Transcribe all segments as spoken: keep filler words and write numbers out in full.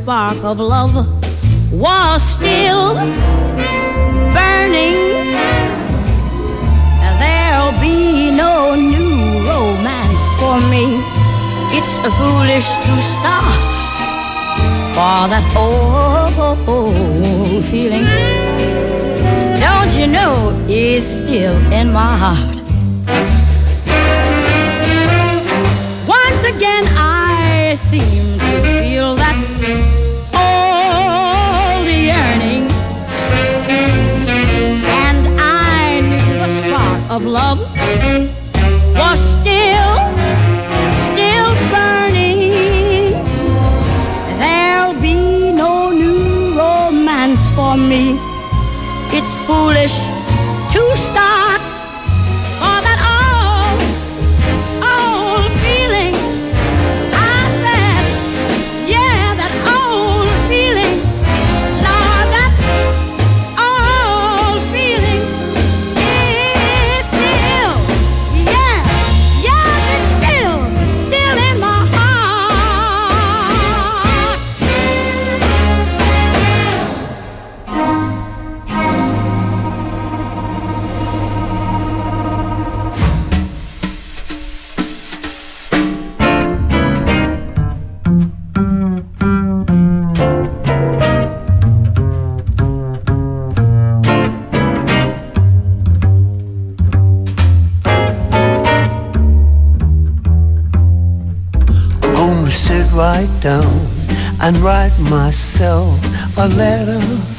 spark of love was still burning, there'll be no new romance for me. It's foolish to start, for that old feeling, don't you know, is still in my heart. Once again I seem to feel that old yearning, and I knew the spark of love was still, still burning. There'll be no new romance for me. It's foolish to start, for that old, old feeling. I said, yeah, that old feeling. Lord, that old feeling is still, yeah, yes, it's still, still in my right down and write myself a letter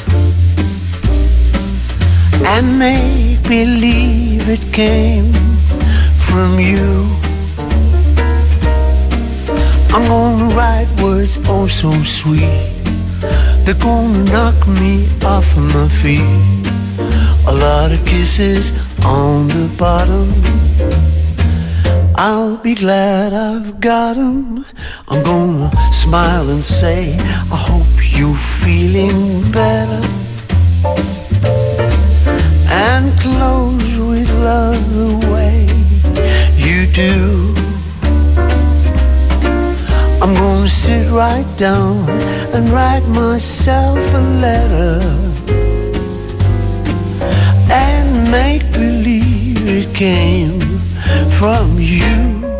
and make believe it came from you. I'm gonna write words oh so sweet, they're gonna knock me off of my feet. A lot of kisses on the bottom, I'll be glad I've got 'em. I'm gonna smile and say, I hope you're feeling better, and close with love the way you do. I'm gonna sit right down and write myself a letter and make believe it came from you.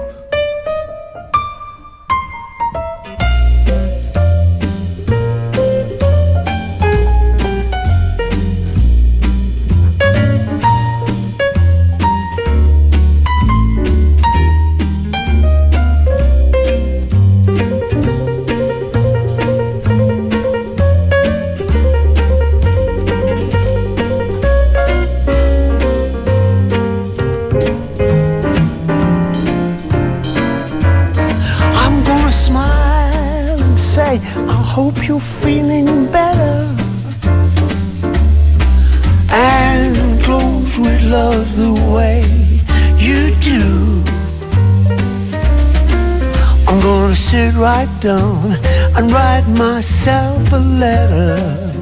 Hope you're feeling better, and close with love the way you do. I'm gonna sit right down and write myself a letter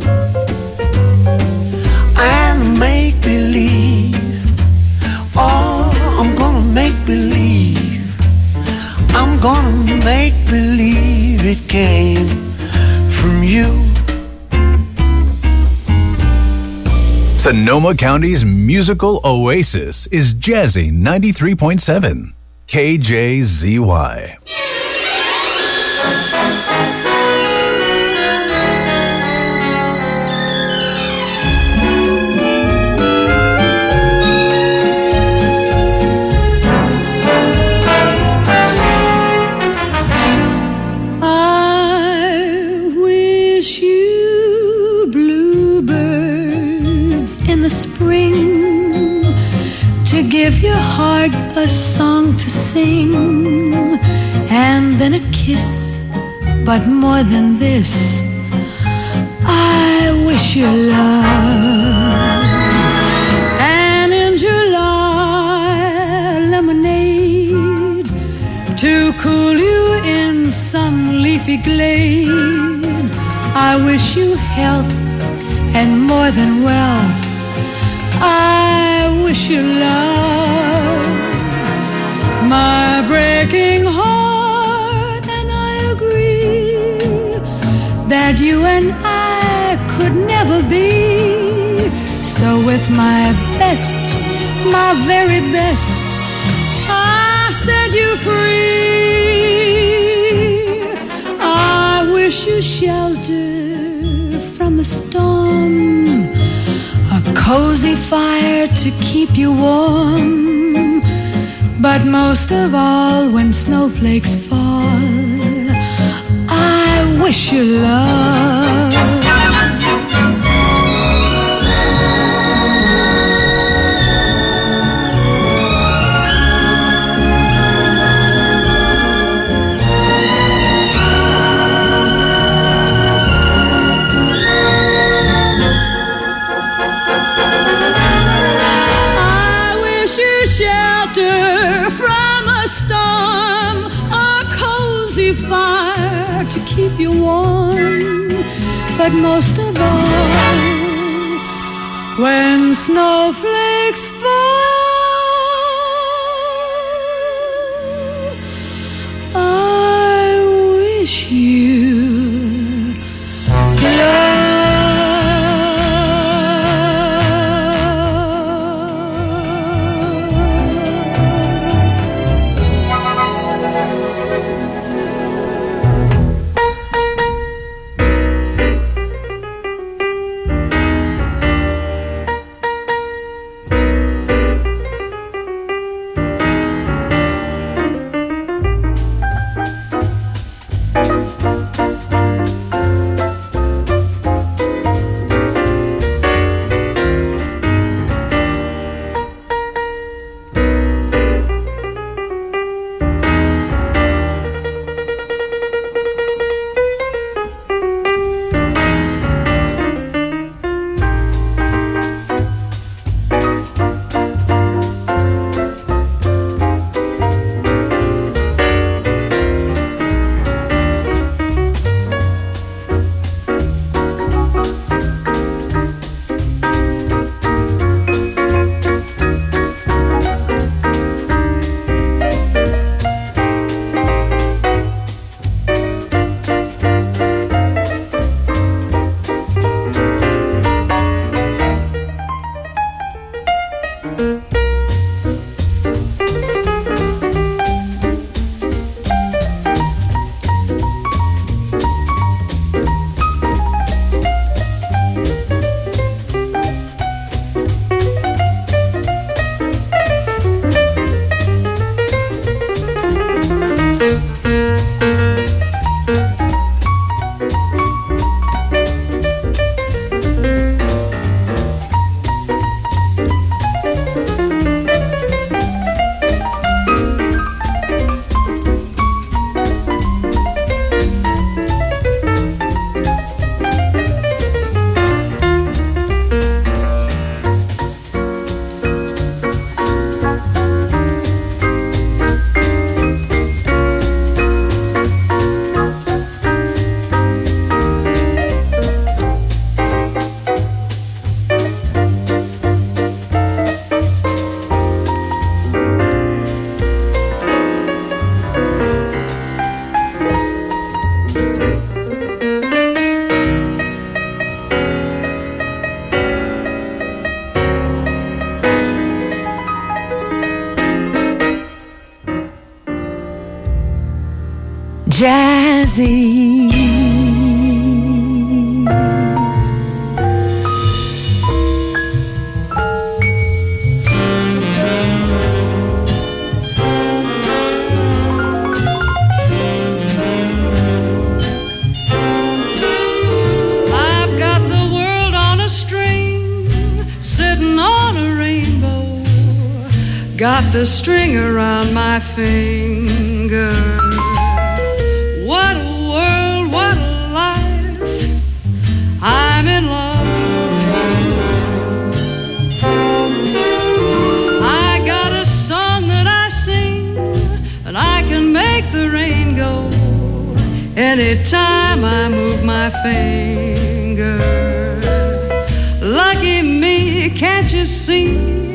and make believe. Oh, I'm gonna make believe. I'm gonna make believe it came from you. Sonoma County's musical oasis is Jazzy ninety-three point seven, K J Z Y. Give your heart a song to sing, and then a kiss, but more than this, I wish you love. And in July, lemonade to cool you in some leafy glade. I wish you health and more than wealth. I wish you love. My breaking heart, and I agree that you and I could never be. So with my best, my very best, I set you free. I wish you shelter from the storm, a cozy fire to keep you warm. But most of all, when snowflakes fall, I wish you love. To keep you warm, but most of all, when snowflakes fall, I wish you love. Jazzy. I've got the world on a string, sitting on a rainbow, got the string around my finger. What a world, what a life, I'm in love. I got a song that I sing, and I can make the rain go anytime I move my finger. Lucky me, can't you see,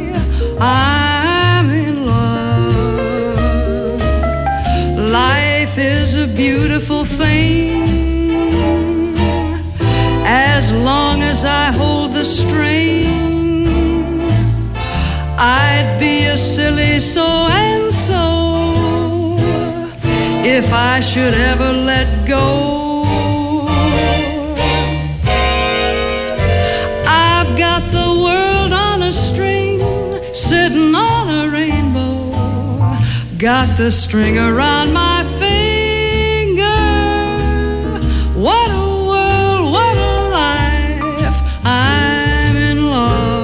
I'm in love. Life is a beautiful thing, if I should ever let go. I've got the world on a string, sitting on a rainbow, got the string around my finger. What a world, what a life, I'm in love.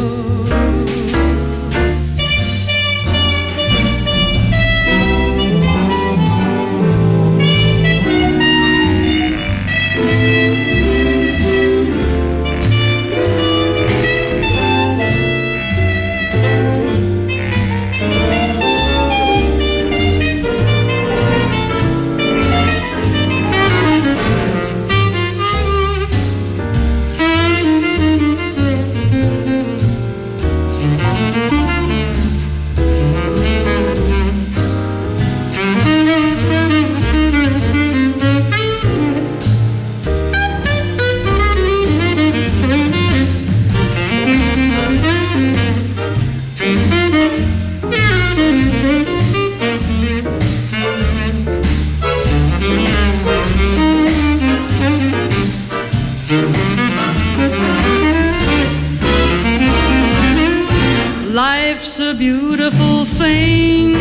Life's a beautiful thing,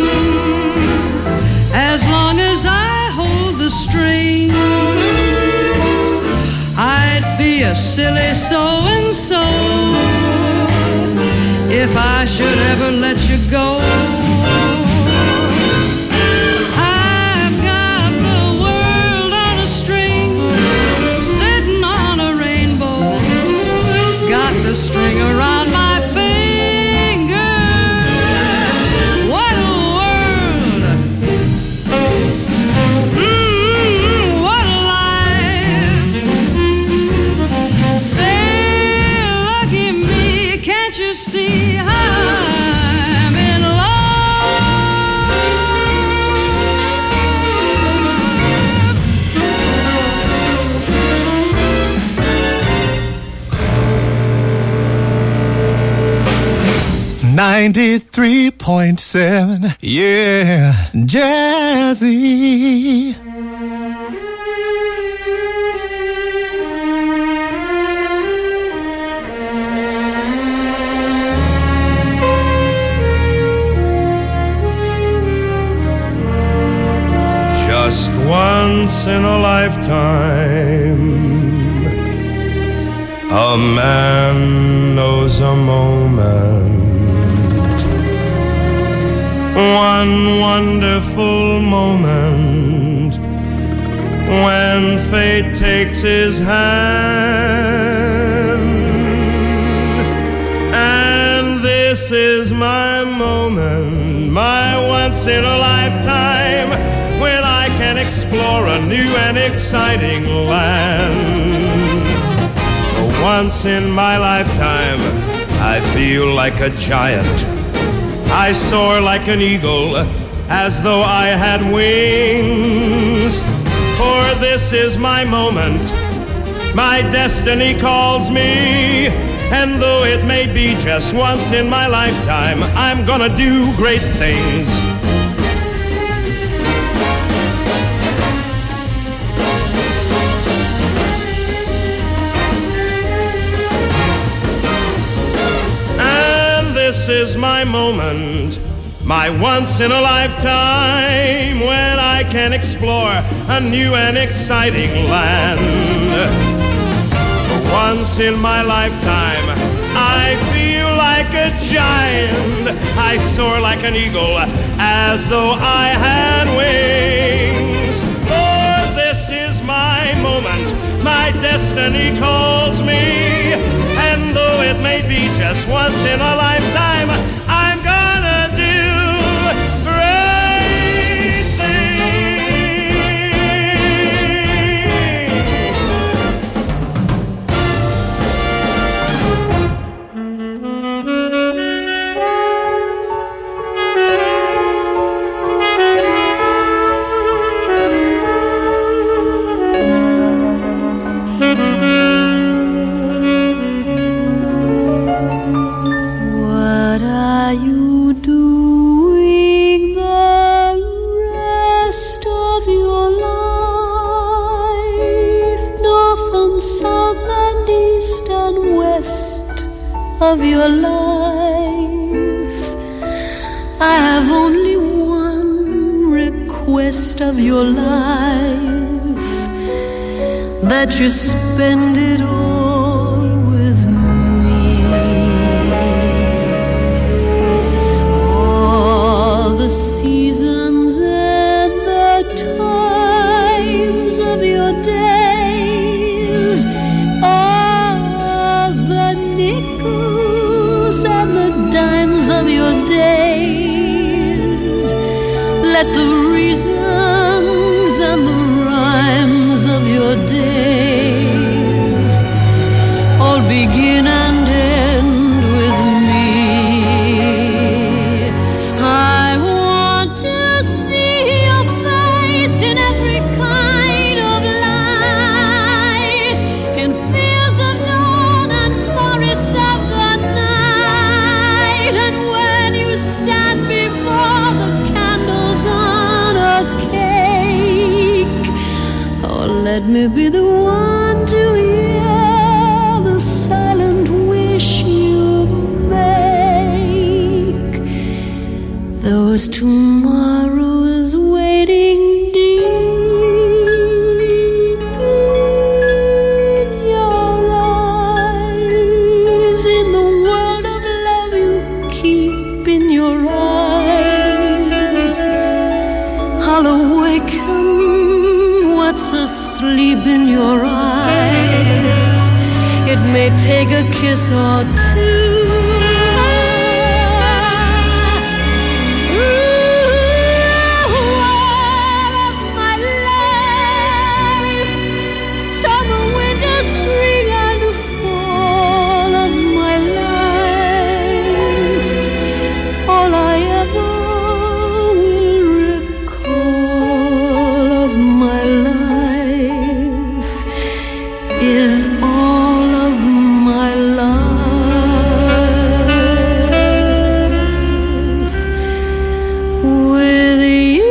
as long as I hold the string. I'd be a silly so-and-so if I should ever let you go. I've got the world on a string, sitting on a rainbow, got the string around my finger. See how I'm in love. ninety-three point seven, yeah, Jazzy. Just once in a lifetime, a man knows a moment, one wonderful moment, when fate takes his hand. And this is my moment, my once in a lifetime, when I can explore a new and exciting land. For once in my lifetime, I feel like a giant. I soar like an eagle, as though I had wings. For this is my moment, my destiny calls me. And though it may be just once in my lifetime, I'm gonna do great things. This is my moment, my once in a lifetime, when I can explore a new and exciting land. For once in my lifetime, I feel like a giant. I soar like an eagle, as though I had wings. For this is my moment, my destiny calls me. And though it may be just once in a lifetime, I'm gonna do great Well, of your life. I have only one request of your life, that you spend it all with me. All the seasons and the times of your days, all the nickels and the dimes of your days. Let the reasons and the rhymes of your days all begin and end with me. I want to see your face in every kind of light, in fields of dawn and forests of the night. And when you stand before the candles on a cake, oh, let me be the one to hear the silent wish you make. Those tomorrows waiting deep in your eyes, in the world of love you keep in your eyes. I'll awaken what's asleep in your eyes. It may take a kiss or two. Ooh, all of my life, summer, winter, spring, and fall of my life, all I ever will recall of my life is all of my life with you.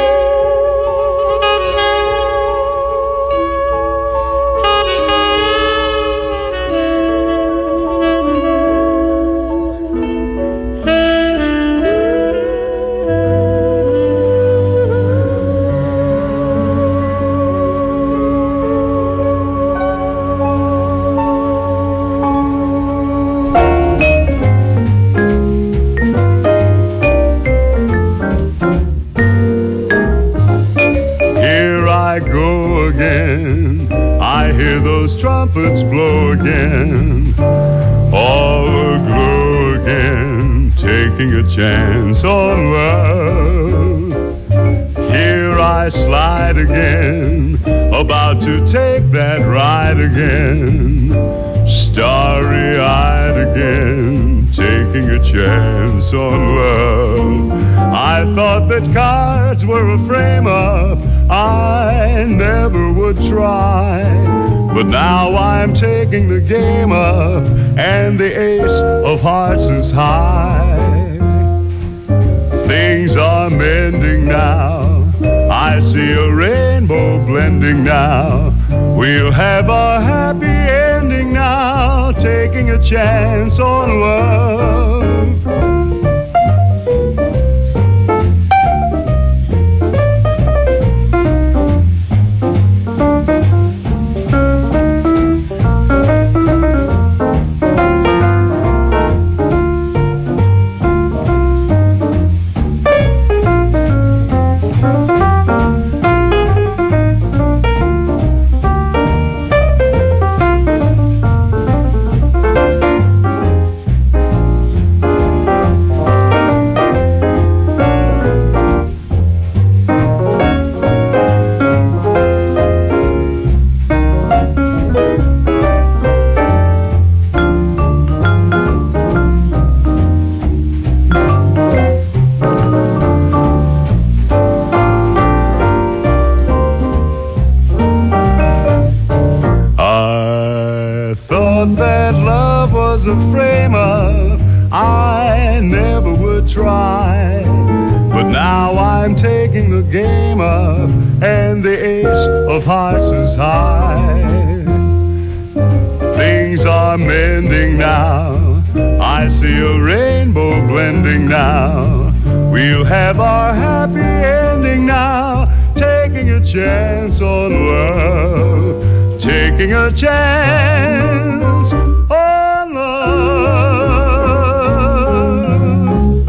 Here I go again, I hear those trumpets blow again, all aglow again, taking a chance on love. Here I slide again, about to take that ride again, starry-eyed again, taking a chance on love. I thought that cards were a frame-up I never would try, but now I'm taking the game up, and the ace of hearts is high. Things are mending now, I see a rainbow blending now. We'll have a happy ending now, taking a chance on love. A frame-up I never would try, but now I'm taking the game up, and the ace of hearts is high. Things are mending now, I see a rainbow blending now. We'll have our happy ending now. Taking a chance on love. Taking a chance on love.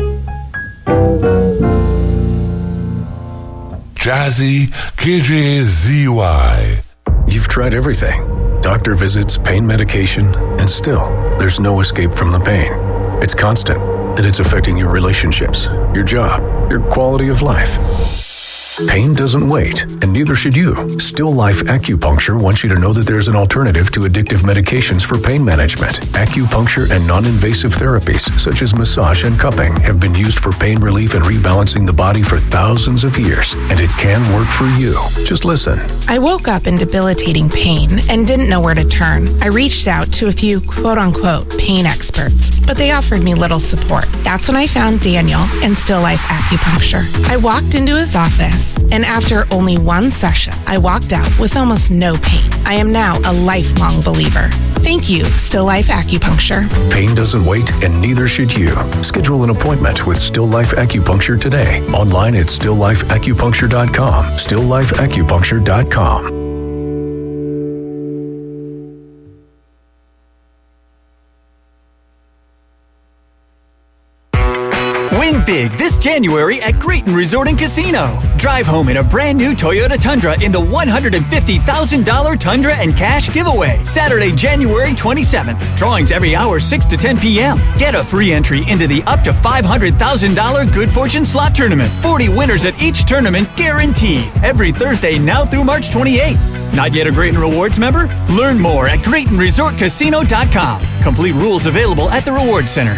Jazzy K J Z Y. You've tried everything. Doctor visits, pain medication, and still, there's no escape from the pain. It's constant, and it's affecting your relationships, your job, your quality of life. Pain doesn't wait, and neither should you. Still Life Acupuncture wants you to know that there's an alternative to addictive medications for pain management. Acupuncture and non-invasive therapies, such as massage and cupping, have been used for pain relief and rebalancing the body for thousands of years, and it can work for you. Just listen. I woke up in debilitating pain and didn't know where to turn. I reached out to a few quote-unquote pain experts, but they offered me little support. That's when I found Daniel and Still Life Acupuncture. I walked into his office, and after only one session, I walked out with almost no pain. I am now a lifelong believer. Thank you, Still Life Acupuncture. Pain doesn't wait, and neither should you. Schedule an appointment with Still Life Acupuncture today. Online at still life acupuncture dot com. still life acupuncture dot com. Win big this January at Grayton Resort and Casino. Drive home in a brand new Toyota Tundra in the one hundred fifty thousand dollars Tundra and Cash giveaway. Saturday, January twenty-seventh. Drawings every hour, six to ten p.m. Get a free entry into the up to five hundred thousand dollars Good Fortune Slot Tournament. forty winners at each tournament guaranteed. Every Thursday now through March twenty-eighth. Not yet a Grayton Rewards member? Learn more at Grayton Resort Casino dot com. Complete rules available at the Rewards Center.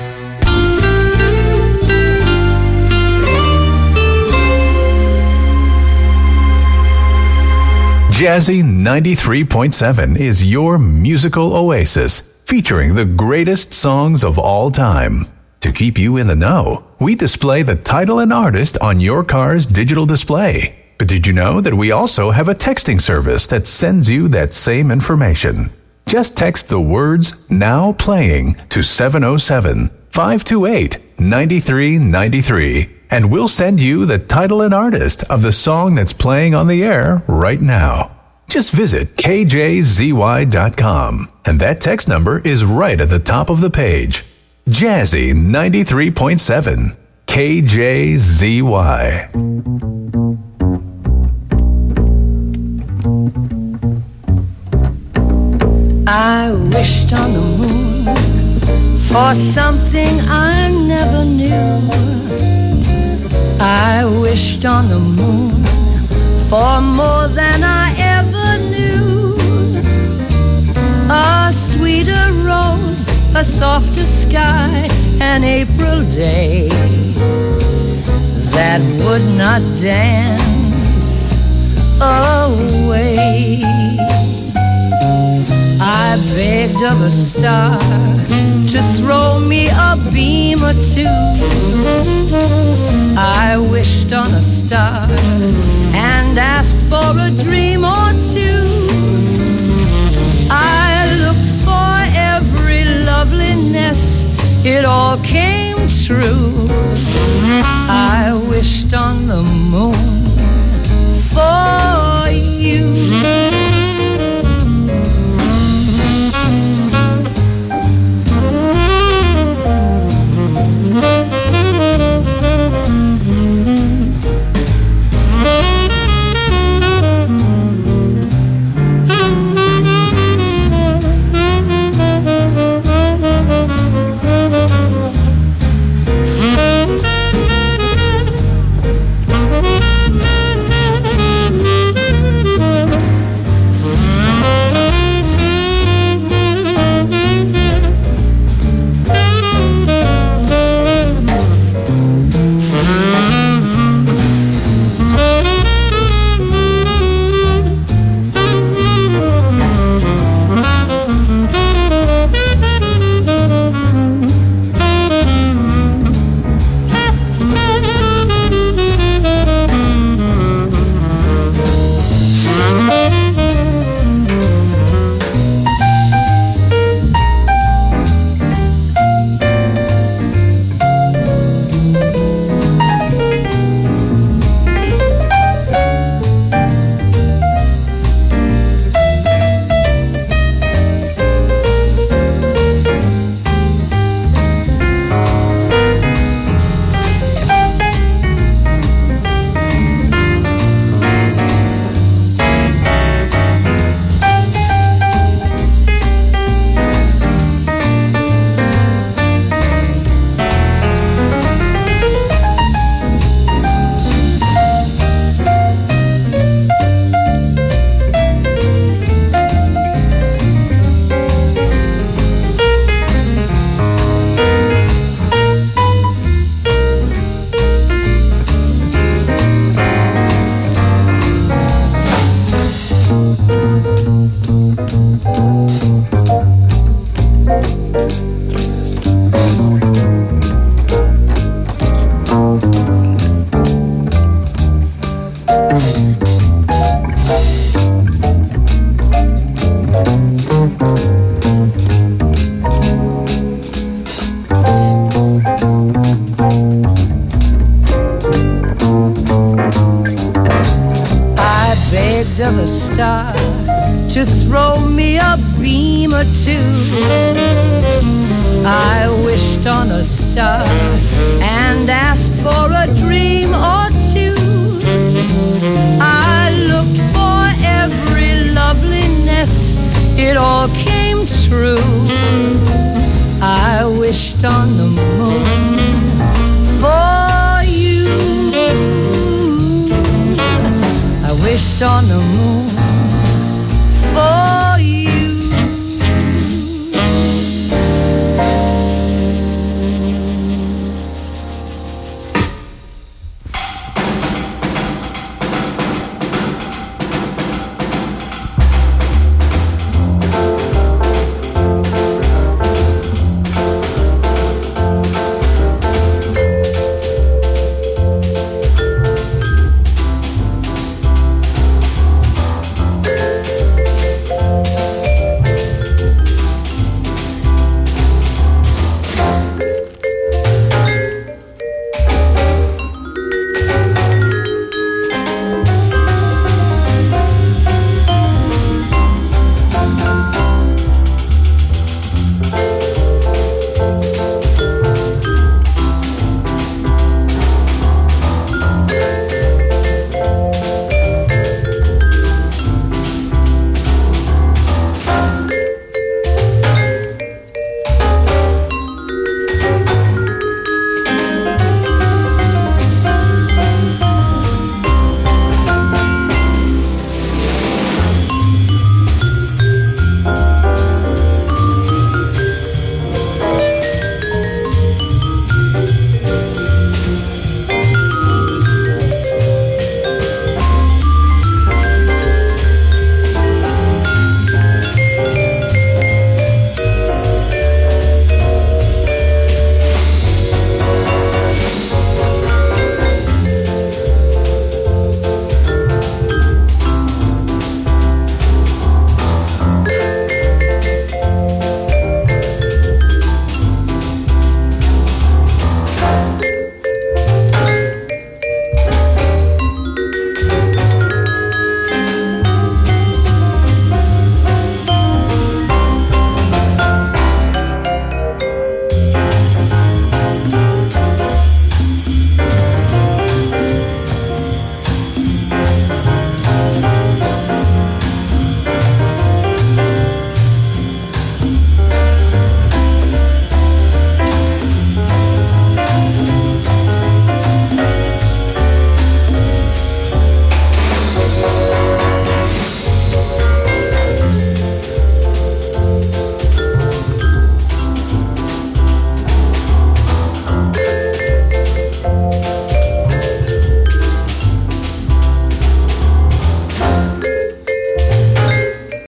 Jazzy ninety-three point seven is your musical oasis, featuring the greatest songs of all time. To keep you in the know, we display the title and artist on your car's digital display. But did you know that we also have a texting service that sends you that same information? Just text the words "now playing" to seven oh seven, five two eight, nine three nine three. And we'll send you the title and artist of the song that's playing on the air right now. Just visit K J Z Y dot com, and that text number is right at the top of the page. Jazzy ninety-three point seven, K J Z Y. I wished on the moon for something I never knew. I wished on the moon for more than I ever knew. A sweeter rose, a softer sky, an April day that would not dance away. I begged of a star to throw me a beam or two. I wished on a star and asked for a dream or two. I looked for every loveliness, it all came true. I wished on the moon for you. to throw me a beam or two. I wished on a star and asked for a dream or two. I looked for every loveliness, it all came true. I wished on the moon for you. I wished on the moon